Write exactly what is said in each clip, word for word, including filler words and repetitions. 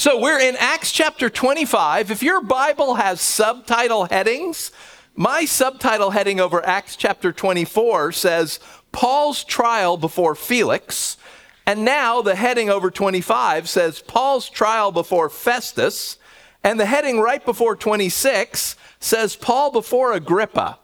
So we're in Acts chapter twenty-five. If your Bible has subtitle headings, my subtitle heading over Acts chapter twenty-four says, Paul's trial before Felix. And now the heading over twenty-five says, Paul's trial before Festus. And the heading right before twenty-six says, Paul before Agrippa.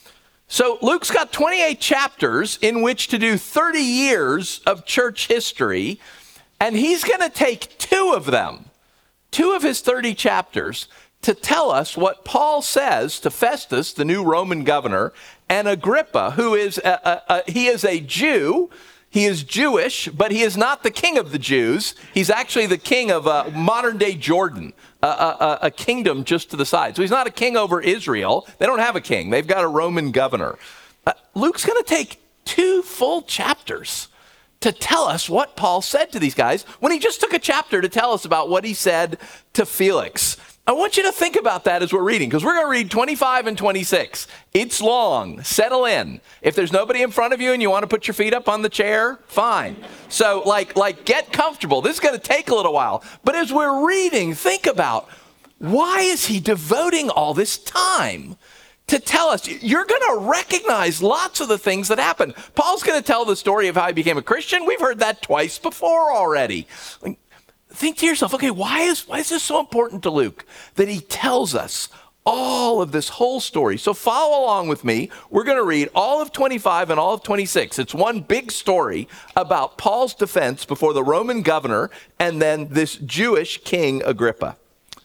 So Luke's got twenty-eight chapters in which to do thirty years of church history. And he's going to take two of them, two of his thirty chapters, to tell us what Paul says to Festus, the new Roman governor, and Agrippa, who is a, a, a, he is a Jew. He is Jewish, but he is not the king of the Jews. He's actually the king of uh, modern-day Jordan, a, a, a kingdom just to the side. So he's not a king over Israel. They don't have a king. They've got a Roman governor. Uh, Luke's going to take two full chapters to tell us what Paul said to these guys when he just took a chapter to tell us about what he said to Felix. I want you to think about that as we're reading, because we're going to read twenty-five and twenty-six. It's long. Settle in. If there's nobody in front of you and you want to put your feet up on the chair, fine. So like, like get comfortable. This is going to take a little while. But as we're reading, think about, why is he devoting all this time to tell us? You're going to recognize lots of the things that happened. Paul's going to tell the story of how he became a Christian. We've heard that twice before already. Like, think to yourself, okay, why is, why is this so important to Luke that he tells us all of this whole story? So follow along with me. We're going to read all of twenty-five and all of twenty-six. It's one big story about Paul's defense before the Roman governor and then this Jewish king Agrippa.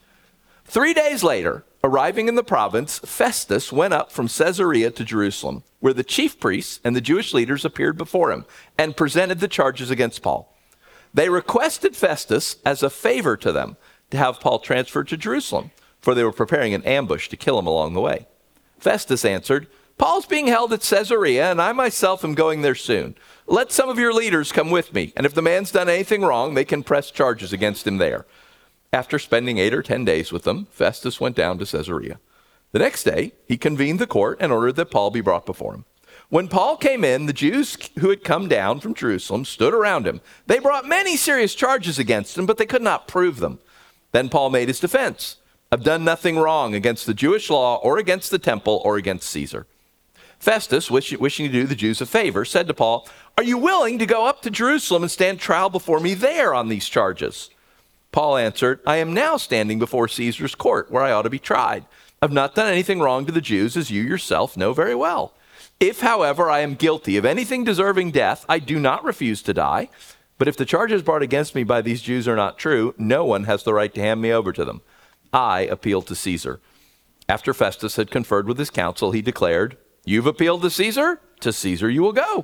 Three days later, arriving in the province, Festus went up from Caesarea to Jerusalem, where the chief priests and the Jewish leaders appeared before him and presented the charges against Paul. They requested Festus as a favor to them to have Paul transferred to Jerusalem, for they were preparing an ambush to kill him along the way. Festus answered, Paul's being held at Caesarea, and I myself am going there soon. Let some of your leaders come with me, and if the man's done anything wrong, they can press charges against him there. After spending eight or ten days with them, Festus went down to Caesarea. The next day, he convened the court and ordered that Paul be brought before him. When Paul came in, the Jews who had come down from Jerusalem stood around him. They brought many serious charges against him, but they could not prove them. Then Paul made his defense. I've done nothing wrong against the Jewish law or against the temple or against Caesar. Festus, wish, wishing to do the Jews a favor, said to Paul, are you willing to go up to Jerusalem and stand trial before me there on these charges? Paul answered, I am now standing before Caesar's court, where I ought to be tried. I've not done anything wrong to the Jews, as you yourself know very well. If, however, I am guilty of anything deserving death, I do not refuse to die. But if the charges brought against me by these Jews are not true, no one has the right to hand me over to them. I appeal to Caesar. After Festus had conferred with his council, he declared, you've appealed to Caesar? To Caesar you will go.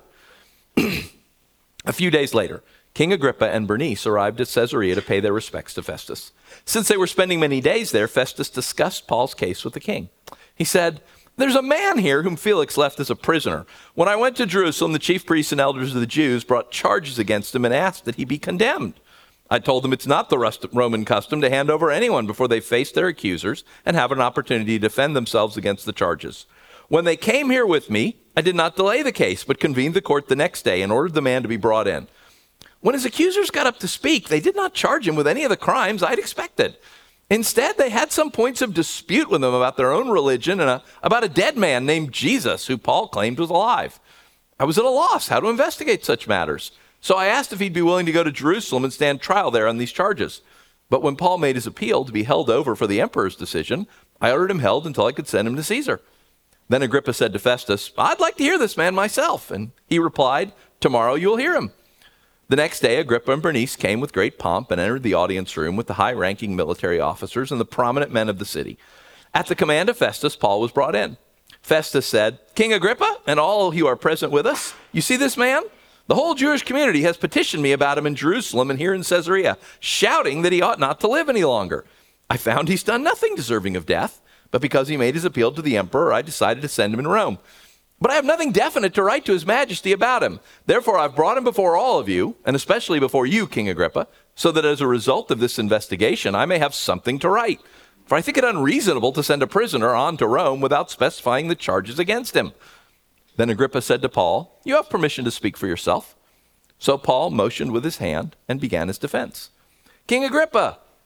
A few days later, King Agrippa and Bernice arrived at Caesarea to pay their respects to Festus. Since they were spending many days there, Festus discussed Paul's case with the king. He said, there's a man here whom Felix left as a prisoner. When I went to Jerusalem, the chief priests and elders of the Jews brought charges against him and asked that he be condemned. I told them it's not the Roman custom to hand over anyone before they face their accusers and have an opportunity to defend themselves against the charges. When they came here with me, I did not delay the case, but convened the court the next day and ordered the man to be brought in. When his accusers got up to speak, they did not charge him with any of the crimes I'd expected. Instead, they had some points of dispute with him about their own religion and a, about a dead man named Jesus, who Paul claimed was alive. I was at a loss how to investigate such matters. So I asked if he'd be willing to go to Jerusalem and stand trial there on these charges. But when Paul made his appeal to be held over for the emperor's decision, I ordered him held until I could send him to Caesar. Then Agrippa said to Festus, I'd like to hear this man myself. And he replied, tomorrow you'll hear him. The next day, Agrippa and Bernice came with great pomp and entered the audience room with the high-ranking military officers and the prominent men of the city. At the command of Festus, Paul was brought in. Festus said, King Agrippa and all who are present with us, you see this man? The whole Jewish community has petitioned me about him in Jerusalem and here in Caesarea, shouting that he ought not to live any longer. I found he's done nothing deserving of death, but because he made his appeal to the emperor, I decided to send him in Rome. But I have nothing definite to write to his majesty about him. Therefore, I've brought him before all of you, and especially before you, King Agrippa, so that as a result of this investigation, I may have something to write. For I think it unreasonable to send a prisoner on to Rome without specifying the charges against him. Then Agrippa said to Paul, you have permission to speak for yourself. So Paul motioned with his hand and began his defense. King Agrippa,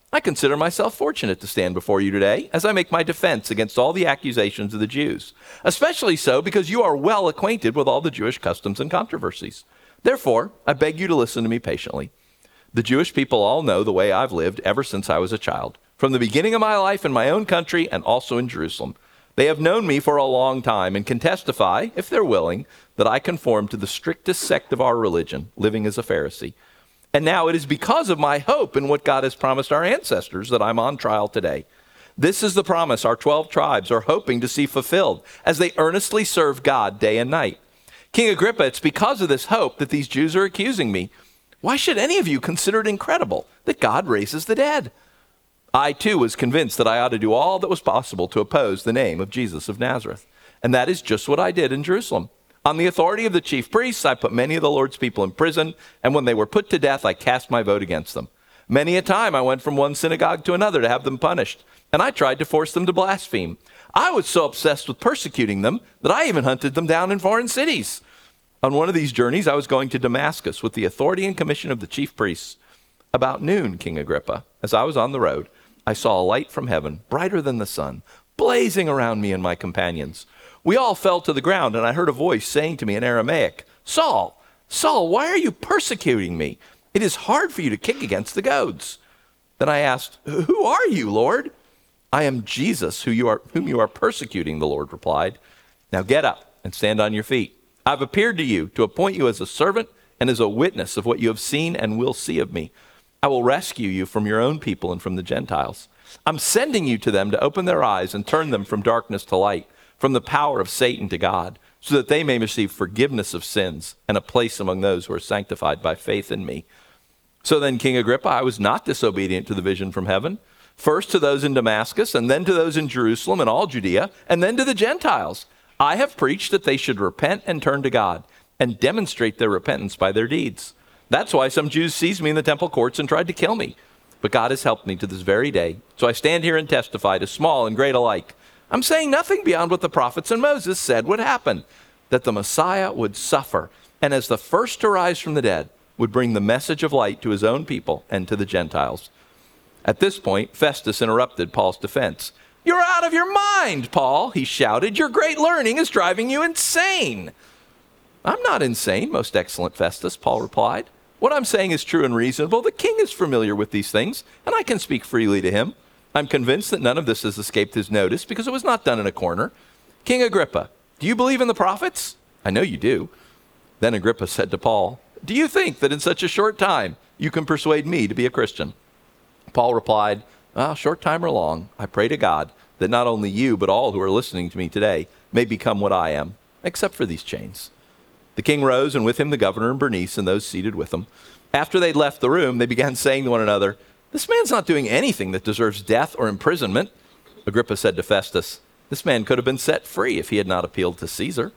I consider myself fortunate to stand before you today as I make my defense against all the accusations of the Jews, especially so because you are well acquainted with all the Jewish customs and controversies. Therefore, I beg you to listen to me patiently. The Jewish people all know the way I've lived ever since I was a child, from the beginning of my life in my own country and also in Jerusalem. They have known me for a long time and can testify, if they're willing, that I conform to the strictest sect of our religion, living as a Pharisee. And now it is because of my hope in what God has promised our ancestors that I'm on trial today. This is the promise our twelve tribes are hoping to see fulfilled as they earnestly serve God day and night. King Agrippa, it's because of this hope that these Jews are accusing me. Why should any of you consider it incredible that God raises the dead? I, too, was convinced that I ought to do all that was possible to oppose the name of Jesus of Nazareth. And that is just what I did in Jerusalem. On the authority of the chief priests, I put many of the Lord's people in prison, and when they were put to death, I cast my vote against them. Many a time I went from one synagogue to another to have them punished, and I tried to force them to blaspheme. I was so obsessed with persecuting them that I even hunted them down in foreign cities. On one of these journeys, I was going to Damascus with the authority and commission of the chief priests. About noon, King Agrippa, as I was on the road, I saw a light from heaven, brighter than the sun, blazing around me and my companions. We all fell to the ground, and I heard a voice saying to me in Aramaic, Saul, Saul, why are you persecuting me? It is hard for you to kick against the goads. Then I asked, Who are you, Lord? I am Jesus, who you are, whom you are persecuting, the Lord replied. Now get up and stand on your feet. I've appeared to you to appoint you as a servant and as a witness of what you have seen and will see of me. I will rescue you from your own people and from the Gentiles. I'm sending you to them to open their eyes and turn them from darkness to light, from the power of Satan to God, so that they may receive forgiveness of sins and a place among those who are sanctified by faith in me. So then, King Agrippa, I was not disobedient to the vision from heaven, first to those in Damascus, and then to those in Jerusalem and all Judea, and then to the Gentiles. I have preached that they should repent and turn to God, and demonstrate their repentance by their deeds. That's why some Jews seized me in the temple courts and tried to kill me. But God has helped me to this very day. So I stand here and testify to small and great alike. I'm saying nothing beyond what the prophets and Moses said would happen, that the Messiah would suffer, and as the first to rise from the dead, would bring the message of light to his own people and to the Gentiles. At this point, Festus interrupted Paul's defense. You're out of your mind, Paul, he shouted. Your great learning is driving you insane. I'm not insane, most excellent Festus, Paul replied. What I'm saying is true and reasonable. The king is familiar with these things, and I can speak freely to him. I'm convinced that none of this has escaped his notice because it was not done in a corner. King Agrippa, do you believe in the prophets? I know you do. Then Agrippa said to Paul, do you think that in such a short time you can persuade me to be a Christian? Paul replied, well, short time or long, I pray to God that not only you but all who are listening to me today may become what I am, except for these chains. The king rose, and with him the governor and Bernice and those seated with him. After they'd left the room, they began saying to one another, this man's not doing anything that deserves death or imprisonment. Agrippa said to Festus, this man could have been set free if he had not appealed to Caesar.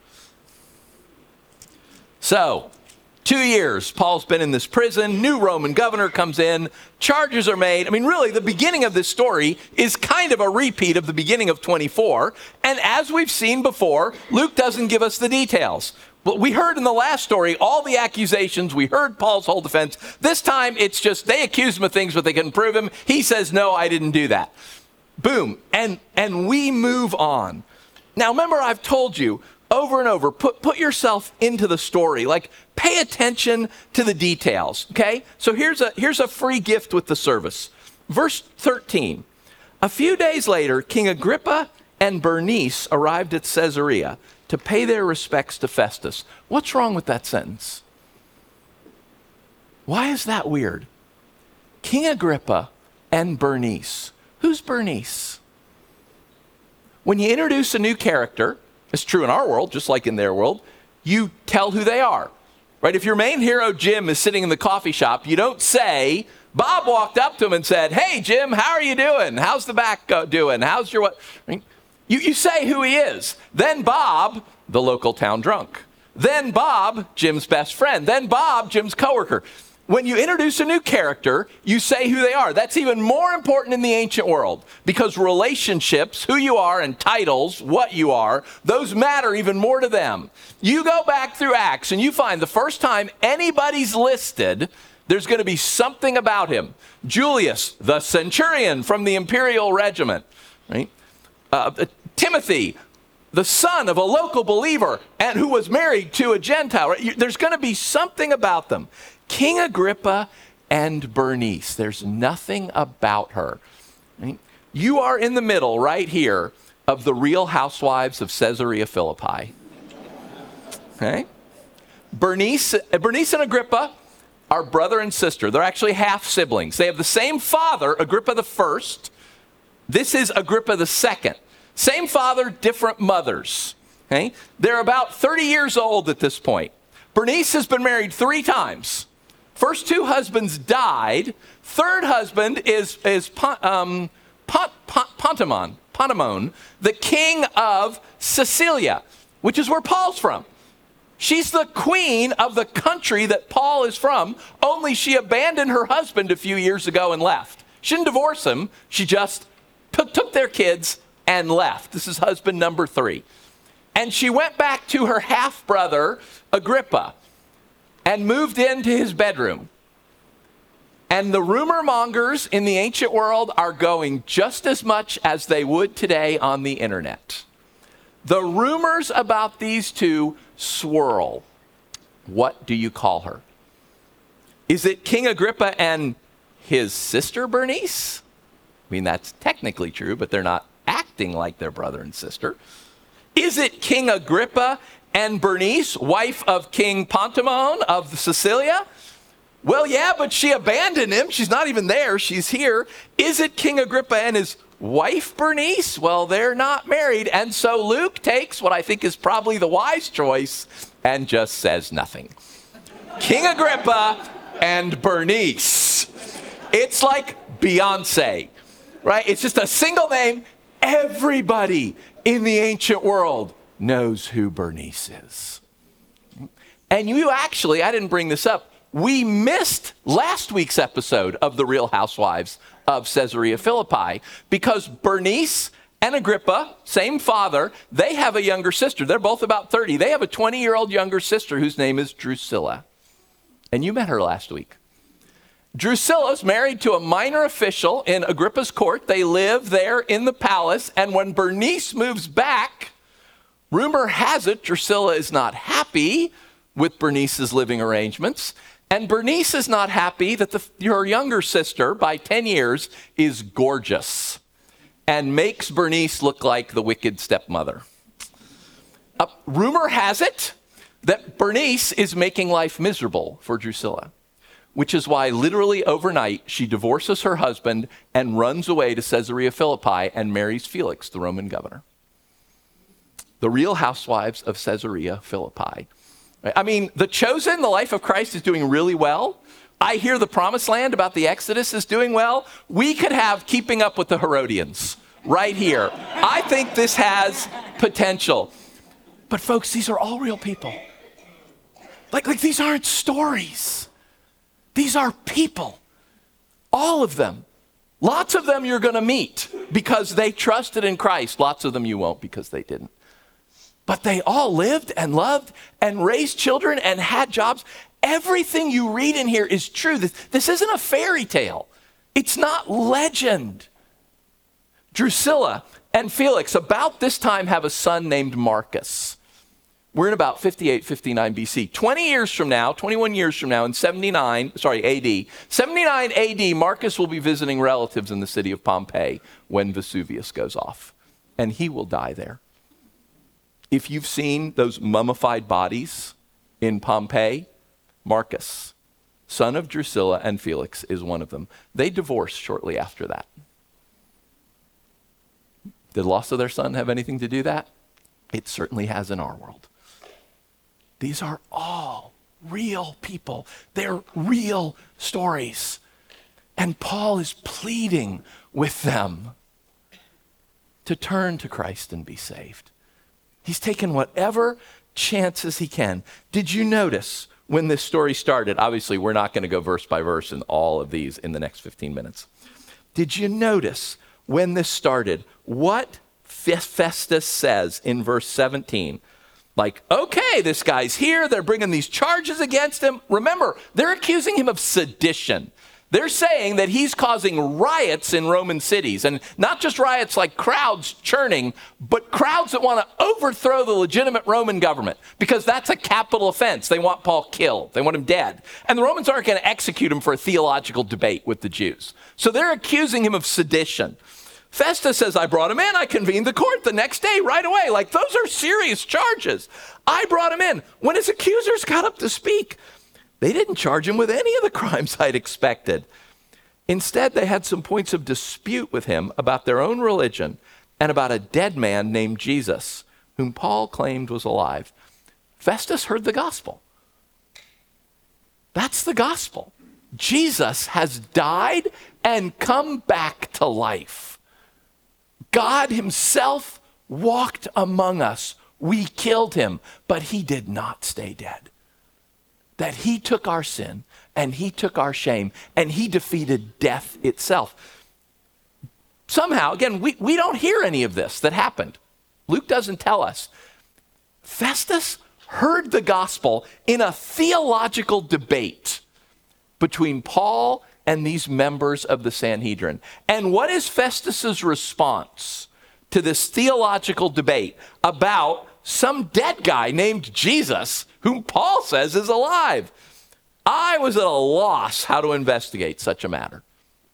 So, two years, Paul's been in this prison, new Roman governor comes in, charges are made. I mean, really, the beginning of this story is kind of a repeat of the beginning of twenty-four. And as we've seen before, Luke doesn't give us the details. But we heard in the last story all the accusations. We heard Paul's whole defense. This time, it's just they accuse him of things, but they couldn't prove him. He says, no, I didn't do that. Boom. And and we move on. Now, remember, I've told you over and over, put, put yourself into the story. Like, pay attention to the details, okay? So here's a, here's a free gift with the service. Verse thirteen. A few days later, King Agrippa and Bernice arrived at Caesarea to pay their respects to Festus. What's wrong with that sentence? Why is that weird? King Agrippa and Bernice. Who's Bernice? When you introduce a new character, it's true in our world, just like in their world, you tell who they are, right? If your main hero, Jim, is sitting in the coffee shop, you don't say, Bob walked up to him and said, hey, Jim, how are you doing? How's the back uh, doing? How's your what? I mean, You, you say who he is. Then Bob, the local town drunk. Then Bob, Jim's best friend. Then Bob, Jim's coworker. When you introduce a new character, you say who they are. That's even more important in the ancient world because relationships, who you are, and titles, what you are, those matter even more to them. You go back through Acts and you find the first time anybody's listed, There's going to be something about him. Julius, the centurion from the imperial regiment, right? Uh, Timothy, the son of a local believer and who was married to a Gentile. Right? There's going to be something about them. King Agrippa and Bernice, there's nothing about her. Right? You are in the middle right here of the Real Housewives of Caesarea Philippi. Okay? Bernice, Bernice and Agrippa are brother and sister. They're actually half siblings. They have the same father, Agrippa the first. This is Agrippa the second. Same father, different mothers. Okay? They're about thirty years old at this point. Bernice has been married three times. First two husbands died. Third husband is, is um, Pont, Pont, Pontamon, Pontamon, the king of Sicilia, which is where Paul's from. She's the queen of the country that Paul is from, only she abandoned her husband a few years ago and left. She didn't divorce him. She just took, took their kids and left. This is husband number three. And she went back to her half-brother, Agrippa, and moved into his bedroom. And the rumor mongers in the ancient world are going just as much as they would today on the internet. The rumors about these two swirl. What do you call her? Is it King Agrippa and his sister Bernice? I mean, that's technically true, but they're not acting like their brother and sister. Is it King Agrippa and Bernice, wife of King Pontamon of Sicilia? Well, yeah, but she abandoned him. She's not even there. She's here. Is it King Agrippa and his wife Bernice? Well, they're not married. And so Luke takes what I think is probably the wise choice and just says nothing. King Agrippa and Bernice. It's like Beyonce, right? It's just a single name. Everybody in the ancient world knows who Bernice is. And you actually, I didn't bring this up, we missed last week's episode of The Real Housewives of Caesarea Philippi because Bernice and Agrippa, same father, they have a younger sister. They're both about thirty. They have a twenty-year-old younger sister whose name is Drusilla. And you met her last week. Drusilla's married to a minor official in Agrippa's court. They live there in the palace. And when Bernice moves back, rumor has it Drusilla is not happy with Bernice's living arrangements. And Bernice is not happy that the, her younger sister, by ten years, is gorgeous and makes Bernice look like the wicked stepmother. Uh, rumor has it that Bernice is making life miserable for Drusilla, which is why literally overnight she divorces her husband and runs away to Caesarea Philippi and marries Felix, the Roman governor. The Real Housewives of Caesarea Philippi. I mean, The Chosen, the life of Christ, is doing really well. I hear The Promised Land about the Exodus is doing well. We could have Keeping Up with the Herodians right here. I think this has potential. But folks, these are all real people. Like, like these aren't stories. These are people. All of them. Lots of them you're going to meet because they trusted in Christ. Lots of them you won't because they didn't. But they all lived and loved and raised children and had jobs. Everything you read in here is true. This, this isn't a fairy tale. It's not legend. Drusilla and Felix, about this time, have a son named Marcus. We're in about fifty-eight, fifty-nine B C. twenty years from now, twenty-one years from now, in seventy-nine, sorry, A D, seventy-nine A D, Marcus will be visiting relatives in the city of Pompeii when Vesuvius goes off. And he will die there. If you've seen those mummified bodies in Pompeii, Marcus, son of Drusilla and Felix, is one of them. They divorced shortly after that. Did the loss of their son have anything to do that? It certainly has in our world. These are all real people. They're real stories. And Paul is pleading with them to turn to Christ and be saved. He's taken whatever chances he can. Did you notice when this story started? Obviously, we're not going to go verse by verse in all of these in the next fifteen minutes. Did you notice when this started what Festus says in verse seventeen? Like, okay, this guy's here. They're bringing these charges against him. Remember, they're accusing him of sedition. They're saying that he's causing riots in Roman cities, and not just riots like crowds churning, but crowds that want to overthrow the legitimate Roman government, because that's a capital offense. They want Paul killed. They want him dead. And the Romans aren't going to execute him for a theological debate with the Jews. So they're accusing him of sedition. Festus says, I brought him in. I convened the court the next day, right away. Like, those are serious charges. I brought him in. When his accusers got up to speak, they didn't charge him with any of the crimes I'd expected. Instead, they had some points of dispute with him about their own religion and about a dead man named Jesus, whom Paul claimed was alive. Festus heard the gospel. That's the gospel. Jesus has died and come back to life. God himself walked among us. We killed him, but he did not stay dead. That he took our sin and he took our shame and he defeated death itself. Somehow, again, we, we don't hear any of this that happened. Luke doesn't tell us. Festus heard the gospel in a theological debate between Paul and these members of the Sanhedrin. And what is Festus's response to this theological debate about some dead guy named Jesus, whom Paul says is alive? I was at a loss how to investigate such a matter.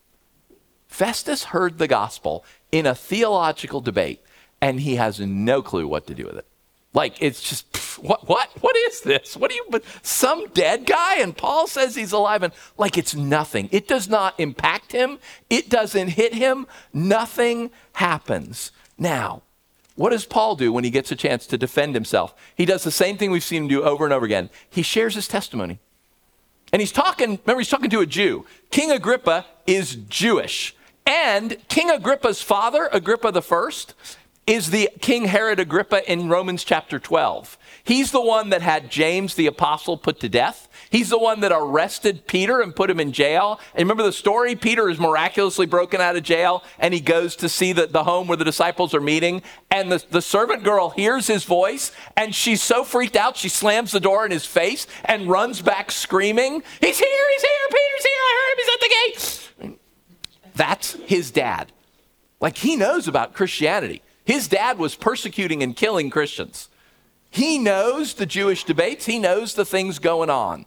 Festus heard the gospel in a theological debate, and he has no clue what to do with it. Like, it's just, pff, what, what, what is this? What do you, but some dead guy, and Paul says he's alive, and like, it's nothing. It does not impact him. It doesn't hit him. Nothing happens. Now, what does Paul do when he gets a chance to defend himself? He does the same thing we've seen him do over and over again. He shares his testimony. And he's talking, remember, he's talking to a Jew. King Agrippa is Jewish. And King Agrippa's father, Agrippa the First, is the King Herod Agrippa in Romans chapter twelve. He's the one that had James the apostle put to death. He's the one that arrested Peter and put him in jail. And remember the story? Peter is miraculously broken out of jail, and he goes to see the, the home where the disciples are meeting. And the, the servant girl hears his voice, and she's so freaked out, she slams the door in his face and runs back screaming, he's here, he's here, Peter's here, I heard him, he's at the gate. That's his dad. Like, he knows about Christianity. His dad was persecuting and killing Christians. He knows the Jewish debates. He knows the things going on.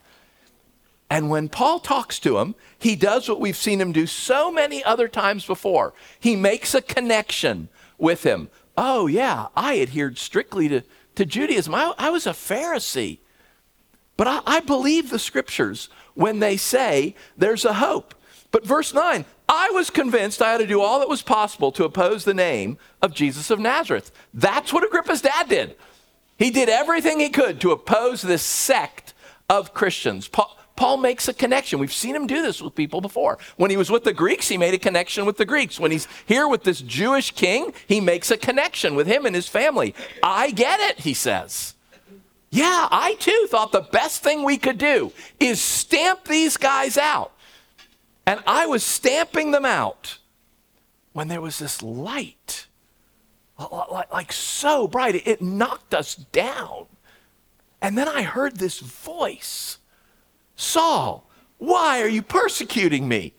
And when Paul talks to him, he does what we've seen him do so many other times before. He makes a connection with him. Oh, yeah, I adhered strictly to, to Judaism. I, I was a Pharisee. But I, I believe the scriptures when they say there's a hope. But verse nine, I was convinced I had to do all that was possible to oppose the name of Jesus of Nazareth. That's what Agrippa's dad did. He did everything he could to oppose this sect of Christians. Paul, Paul makes a connection. We've seen him do this with people before. When he was with the Greeks, he made a connection with the Greeks. When he's here with this Jewish king, he makes a connection with him and his family. I get it, he says. Yeah, I too thought the best thing we could do is stamp these guys out. And I was stamping them out when there was this light, like, like so bright, it knocked us down. And then I heard this voice, Saul, why are you persecuting me?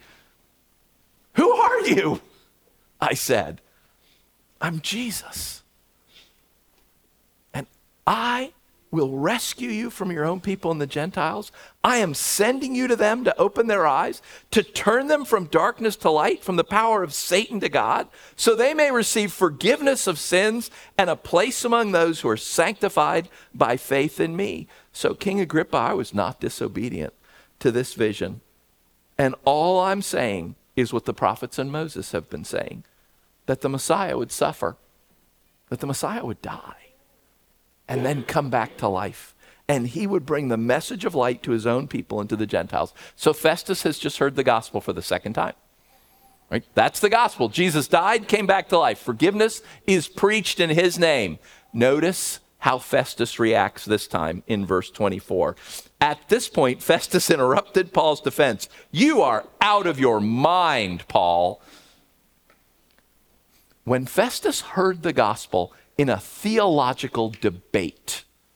Who are you? I said, I'm Jesus. And I will rescue you from your own people and the Gentiles. I am sending you to them to open their eyes, to turn them from darkness to light, from the power of Satan to God, so they may receive forgiveness of sins and a place among those who are sanctified by faith in me. So King Agrippa, I was not disobedient to this vision. And all I'm saying is what the prophets and Moses have been saying, that the Messiah would suffer, that the Messiah would die, and then come back to life. And he would bring the message of light to his own people and to the Gentiles. So Festus has just heard the gospel for the second time. Right? That's the gospel. Jesus died, came back to life. Forgiveness is preached in his name. Notice how Festus reacts this time in verse twenty-four. At this point, Festus interrupted Paul's defense. You are out of your mind, Paul. When Festus heard the gospel in a theological debate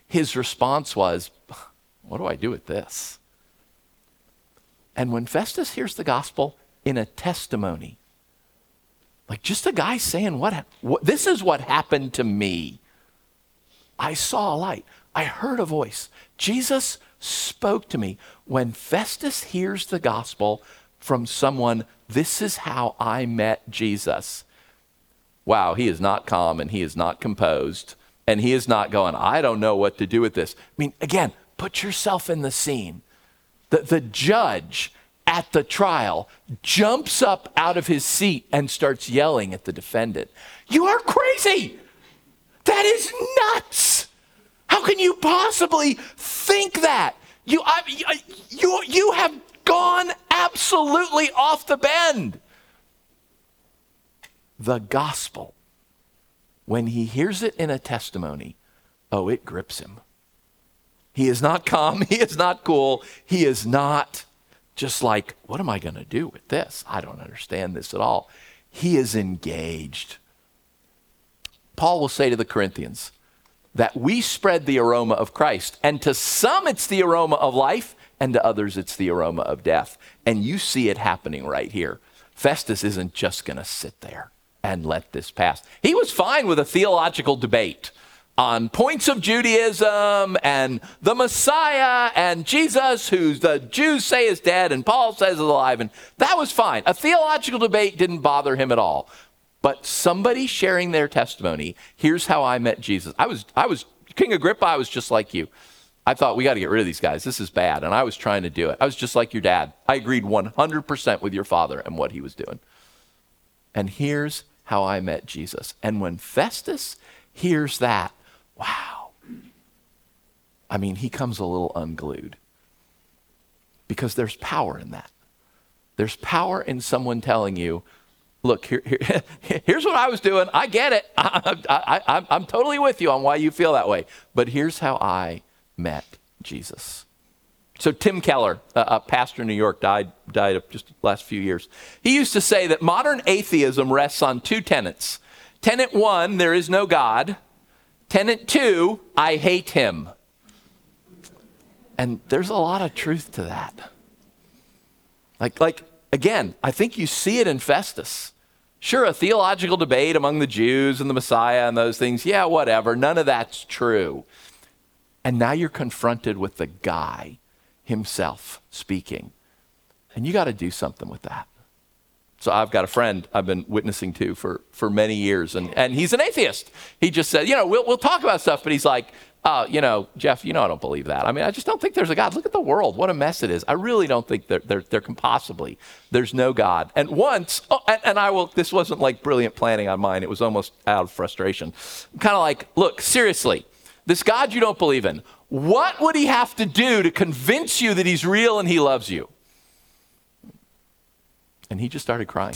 his response was, what do I do with this? And when Festus hears the gospel in a testimony, like just a guy saying, what, what this is what happened to me. I saw a light. I heard a voice. Jesus spoke to me. When Festus hears the gospel from someone, this is how I met Jesus. Wow, he is not calm and he is not composed. And he is not going, I don't know what to do with this. I mean, again, put yourself in the scene. The, the judge at the trial jumps up out of his seat and starts yelling at the defendant. You are crazy. That is nuts. How can you possibly think that? You, I, you, you have gone absolutely off the bend. The gospel, when he hears it in a testimony, oh, it grips him. He is not calm. He is not cool. He is not just like, what am I going to do with this? I don't understand this at all. He is engaged. Paul will say to the Corinthians that we spread the aroma of Christ, and to some it's the aroma of life, and to others it's the aroma of death. And you see it happening right here. Festus isn't just going to sit there and let this pass. He was fine with a theological debate on points of Judaism and the Messiah and Jesus, who the Jews say is dead and Paul says is alive. And that was fine. A theological debate didn't bother him at all. But somebody sharing their testimony, here's how I met Jesus. I was, I was, King Agrippa, I was just like you. I thought, we got to get rid of these guys. This is bad. And I was trying to do it. I was just like your dad. I agreed one hundred percent with your father and what he was doing. And here's how I met Jesus. And when Festus hears that, wow. I mean, he comes a little unglued. Because there's power in that. There's power in someone telling you, look, here, here, here's what I was doing. I get it. I, I, I, I'm totally with you on why you feel that way. But here's how I met Jesus. So Tim Keller, a, a pastor in New York, died, died of just the last few years. He used to say that modern atheism rests on two tenets. Tenet one, there is no God. Tenet two, I hate him. And there's a lot of truth to that. Like, like again, I think you see it in Festus. Sure, a theological debate among the Jews and the Messiah and those things. Yeah, whatever. None of that's true. And now you're confronted with the guy himself speaking. And you got to do something with that. So I've got a friend I've been witnessing to for, for many years, and, and he's an atheist. He just said, you know, we'll, we'll talk about stuff, but he's like, uh, you know, Jeff, you know I don't believe that. I mean, I just don't think there's a God. Look at the world. What a mess it is. I really don't think there, there, there can possibly, there's no God. And once, oh, and, and I will, this wasn't like brilliant planning on mine. It was almost out of frustration. Kind of like, look, seriously, this God you don't believe in, what would he have to do to convince you that he's real and he loves you? And he just started crying.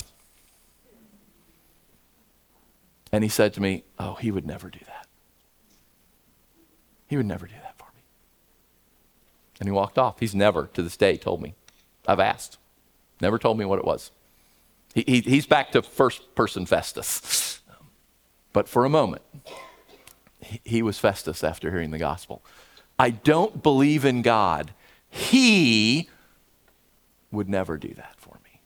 And he said to me, oh, he would never do that. He would never do that for me. And he walked off. He's never, to this day, told me. I've asked. Never told me what it was. He, he, he's back to first person Festus. But for a moment, he, he was Festus after hearing the gospel. I don't believe in God. He would never do that for me.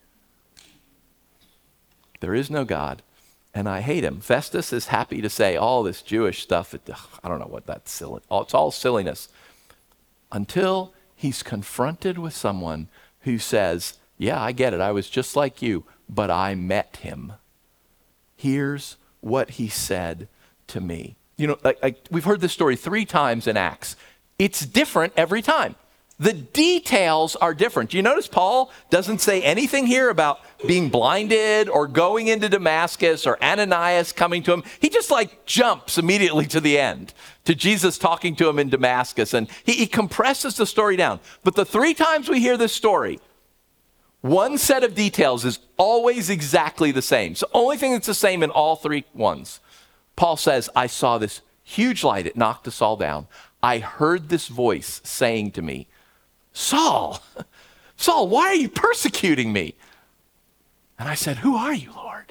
There is no God, and I hate him. Festus is happy to say all this Jewish stuff. It, ugh, I don't know what that's silly. It's all silliness. Until he's confronted with someone who says, yeah, I get it. I was just like you, but I met him. Here's what he said to me. You know, like, like we've heard this story three times in Acts. It's different every time. The details are different. Do you notice Paul doesn't say anything here about being blinded or going into Damascus or Ananias coming to him? He just like jumps immediately to the end, to Jesus talking to him in Damascus. And he, he compresses the story down. But the three times we hear this story, one set of details is always exactly the same. So the only thing that's the same in all three ones. Paul says, I saw this huge light. It knocked us all down. I heard this voice saying to me, Saul, Saul, why are you persecuting me? And I said, who are you, Lord?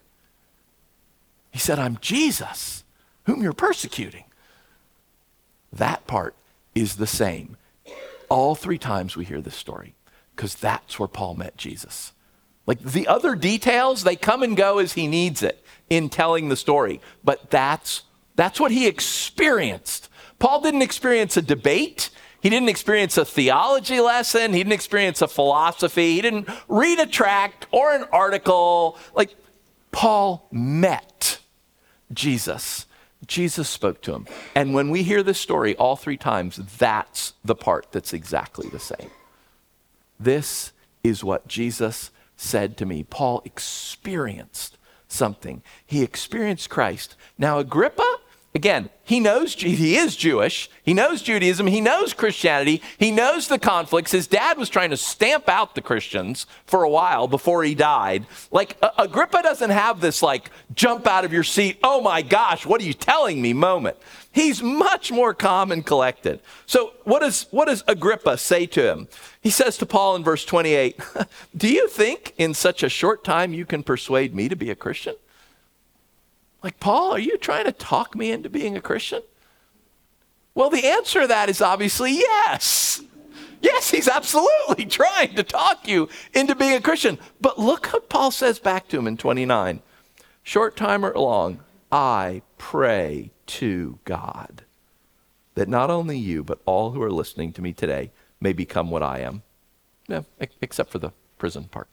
He said, I'm Jesus, whom you're persecuting. That part is the same. All three times we hear this story, because that's where Paul met Jesus. Like the other details, they come and go as he needs it in telling the story. But that's, that's what he experienced. Paul didn't experience a debate. He didn't experience a theology lesson. He didn't experience a philosophy. He didn't read a tract or an article. Like Paul met Jesus. Jesus spoke to him. And when we hear this story all three times, that's the part that's exactly the same. This is what Jesus said to me. Paul experienced something. He experienced Christ. Now, Agrippa, again, he knows, he is Jewish. He knows Judaism. He knows Christianity. He knows the conflicts. His dad was trying to stamp out the Christians for a while before he died. Like, Agrippa doesn't have this, like, jump out of your seat, oh my gosh, what are you telling me moment. He's much more calm and collected. So what does, what does Agrippa say to him? He says to Paul in verse twenty-eight, do you think in such a short time you can persuade me to be a Christian? Like, Paul, are you trying to talk me into being a Christian? Well, the answer to that is obviously yes. Yes, he's absolutely trying to talk you into being a Christian. But look what Paul says back to him in twenty-nine. Short time or long, I pray to God that not only you, but all who are listening to me today may become what I am. No, except for the prison part.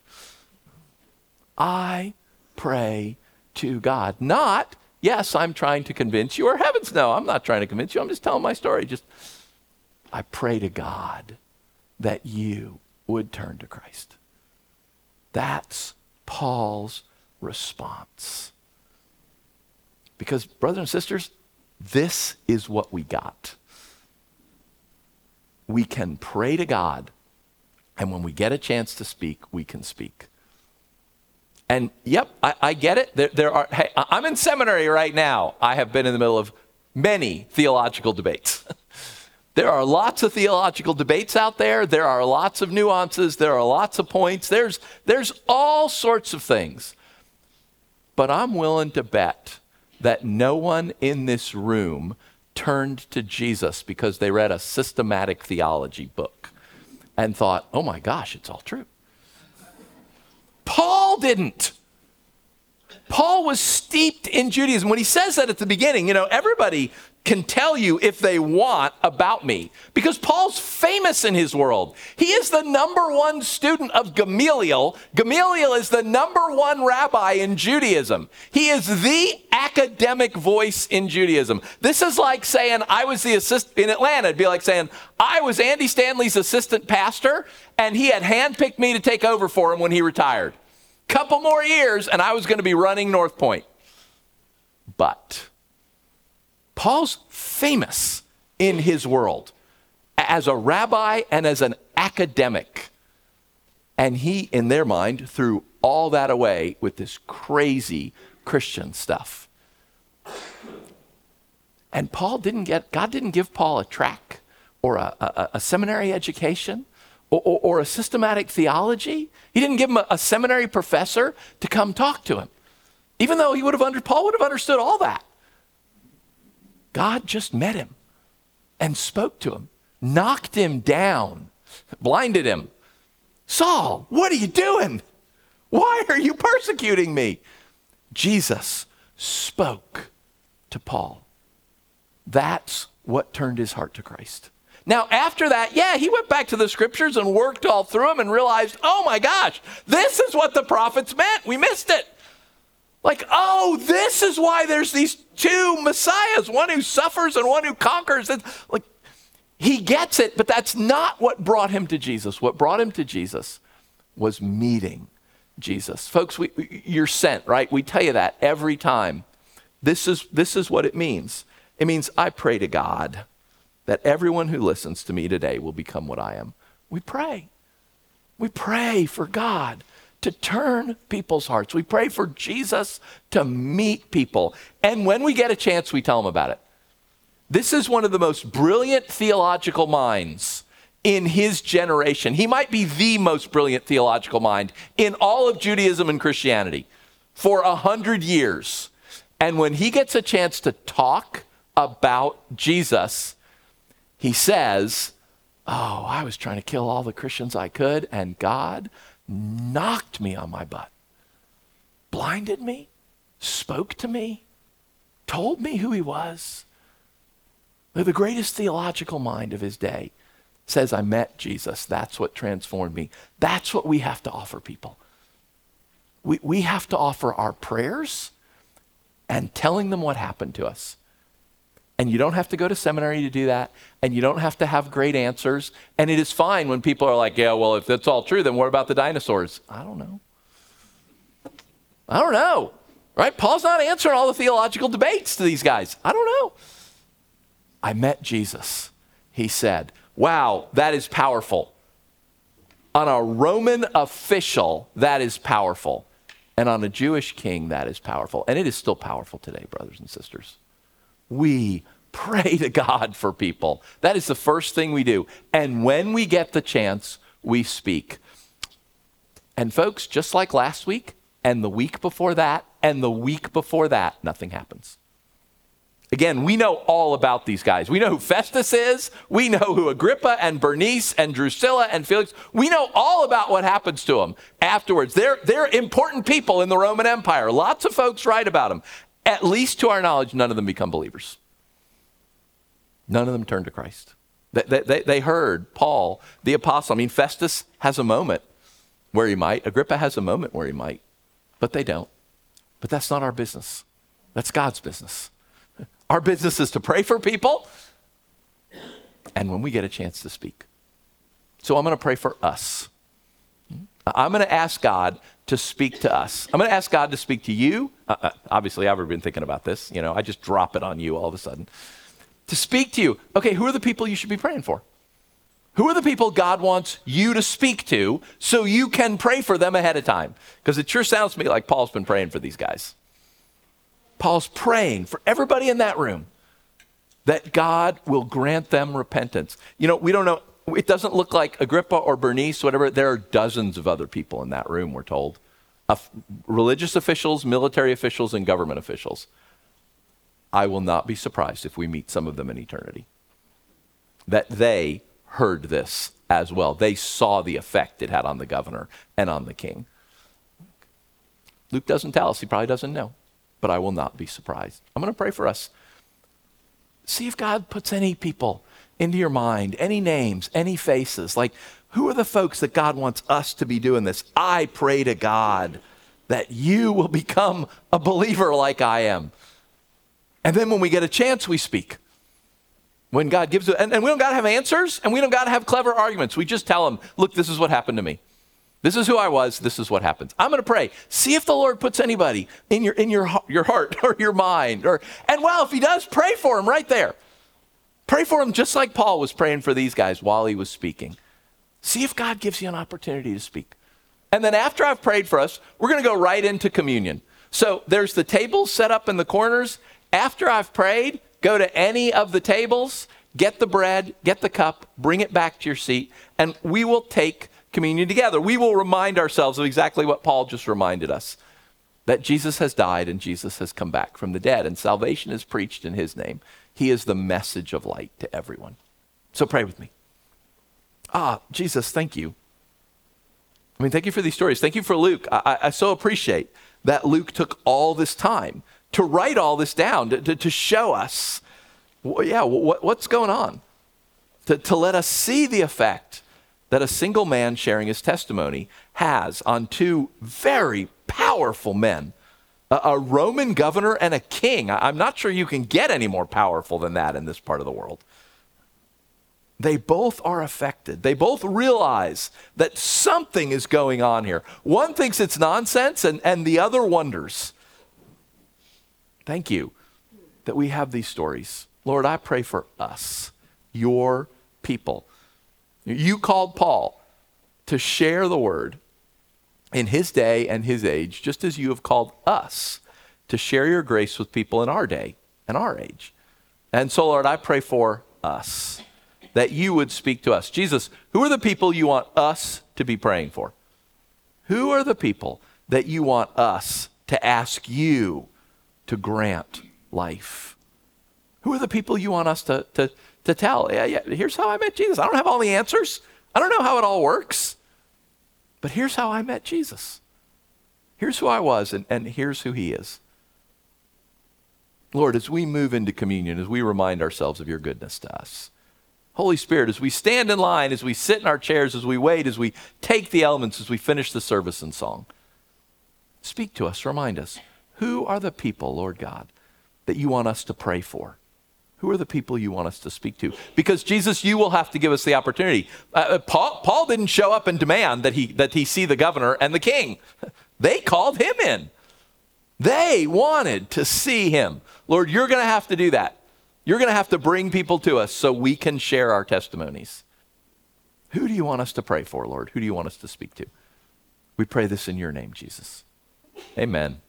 I pray to God. Not, yes, I'm trying to convince you, or heavens no, I'm not trying to convince you. I'm just telling my story. Just, I pray to God that you would turn to Christ. That's Paul's response. Because, brothers and sisters, this is what we got. We can pray to God, and when we get a chance to speak, we can speak. And yep, I, I get it. There, there are. Hey, I'm in seminary right now. I have been in the middle of many theological debates. There are lots of theological debates out there. There are lots of nuances. There are lots of points. There's, there's all sorts of things. But I'm willing to bet that no one in this room turned to Jesus because they read a systematic theology book and thought, oh my gosh, it's all true. Paul didn't. Paul was steeped in Judaism. When he says that at the beginning, you know, everybody can tell you if they want about me, because Paul's famous in his world. He is the number one student of Gamaliel. Gamaliel is the number one rabbi in Judaism. He is the academic voice in Judaism. This is like saying I was the assistant in Atlanta. It'd be like saying I was Andy Stanley's assistant pastor and he had handpicked me to take over for him when he retired. Couple more years and I was going to be running North Point. But Paul's famous in his world as a rabbi and as an academic. And he, in their mind, threw all that away with this crazy Christian stuff. And Paul didn't get, God didn't give Paul a track or a, a, a seminary education or, or, or a systematic theology. He didn't give him a, a seminary professor to come talk to him. Even though he would have under, Paul would have understood all that. God just met him and spoke to him, knocked him down, blinded him. Saul, what are you doing? Why are you persecuting me? Jesus spoke to Paul. That's what turned his heart to Christ. Now, after that, yeah, he went back to the scriptures and worked all through them and realized, oh my gosh, this is what the prophets meant. We missed it. Like, oh, this is why there's these two messiahs, one who suffers and one who conquers. It's like, he gets it, but that's not what brought him to Jesus. What brought him to Jesus was meeting Jesus. Folks, we, you're sent, right? We tell you that every time. This is, this is what it means. It means I pray to God that everyone who listens to me today will become what I am. We pray. We pray for God to turn people's hearts. We pray for Jesus to meet people. And when we get a chance, we tell them about it. This is one of the most brilliant theological minds in his generation. He might be the most brilliant theological mind in all of Judaism and Christianity for a hundred years. And when he gets a chance to talk about Jesus, He says, oh, I was trying to kill all the Christians I could, and God knocked me on my butt, blinded me, spoke to me, told me who he was. The greatest theological mind of his day says, I met Jesus. That's what transformed me. That's what we have to offer people. We, we have to offer our prayers and telling them what happened to us. And you don't have to go to seminary to do that. And you don't have to have great answers. And it is fine when people are like, yeah, well, if that's all true, then what about the dinosaurs? I don't know. I don't know. Right? Paul's not answering all the theological debates to these guys. I don't know. I met Jesus. He said, wow, that is powerful. On a Roman official, that is powerful. And on a Jewish king, that is powerful. And it is still powerful today, brothers and sisters. We pray to God for people. That is the first thing we do. And when we get the chance, we speak. And folks, just like last week, and the week before that, and the week before that, nothing happens. Again, we know all about these guys. We know who Festus is. We know who Agrippa and Bernice and Drusilla and Felix. We know all about what happens to them afterwards. They're, they're important people in the Roman Empire. Lots of folks write about them. At least to our knowledge, none of them become believers. None of them turn to Christ. They, they, they heard Paul, the apostle. I mean, Festus has a moment where he might. Agrippa has a moment where he might. But they don't. But that's not our business. That's God's business. Our business is to pray for people, and when we get a chance to speak. So I'm going to pray for us. I'm going to ask God to speak to us. I'm going to ask God to speak to you. Uh, obviously, I've been thinking about this. You know, I just drop it on you all of a sudden. To speak to you. Okay, who are the people you should be praying for? Who are the people God wants you to speak to so you can pray for them ahead of time? Because it sure sounds to me like Paul's been praying for these guys. Paul's praying for everybody in that room that God will grant them repentance. You know, we don't know. It doesn't look like Agrippa or Bernice, whatever. There are dozens of other people in that room, we're told. Uh, religious officials, military officials, and government officials. I will not be surprised if we meet some of them in eternity. That they heard this as well. They saw the effect it had on the governor and on the king. Luke doesn't tell us. He probably doesn't know. But I will not be surprised. I'm going to pray for us. See if God puts any people into your mind, any names, any faces. Like, who are the folks that God wants us to be doing this? I pray to God that you will become a believer like I am. And then when we get a chance, we speak. When God gives it, and, and we don't got to have answers, and we don't got to have clever arguments. We just tell them, look, this is what happened to me. This is who I was. This is what happens. I'm going to pray. See if the Lord puts anybody in your in your your heart or your mind. Or and well, if he does, pray for him right there. Pray for him just like Paul was praying for these guys while he was speaking. See if God gives you an opportunity to speak. And then after I've prayed for us, we're going to go right into communion. So there's the tables set up in the corners. After I've prayed, go to any of the tables, get the bread, get the cup, bring it back to your seat, and we will take communion together. We will remind ourselves of exactly what Paul just reminded us, that Jesus has died and Jesus has come back from the dead, and salvation is preached in his name. He is the message of light to everyone. So pray with me. Ah, Jesus, thank you. I mean, thank you for these stories. Thank you for Luke. I, I so appreciate that Luke took all this time to write all this down, to, to, to show us, well, yeah, what, what's going on, to, to let us see the effect that a single man sharing his testimony has on two very powerful men, a, a Roman governor and a king. I, I'm not sure you can get any more powerful than that in this part of the world. They both are affected. They both realize that something is going on here. One thinks it's nonsense, and, and the other wonders. Thank you that we have these stories. Lord, I pray for us, your people. You called Paul to share the word in his day and his age, just as you have called us to share your grace with people in our day and our age. And so, Lord, I pray for us, that you would speak to us. Jesus, who are the people you want us to be praying for? Who are the people that you want us to ask you to grant life? Who are the people you want us to, to, to tell? Yeah, yeah, here's how I met Jesus. I don't have all the answers. I don't know how it all works. But here's how I met Jesus. Here's who I was, and, and here's who he is. Lord, as we move into communion, as we remind ourselves of your goodness to us, Holy Spirit, as we stand in line, as we sit in our chairs, as we wait, as we take the elements, as we finish the service in song, speak to us, remind us, who are the people, Lord God, that you want us to pray for? Who are the people you want us to speak to? Because Jesus, you will have to give us the opportunity. Uh, Paul, Paul didn't show up and demand that he, that he see the governor and the king. They called him in. They wanted to see him. Lord, you're going to have to do that. You're going to have to bring people to us so we can share our testimonies. Who do you want us to pray for, Lord? Who do you want us to speak to? We pray this in your name, Jesus. Amen.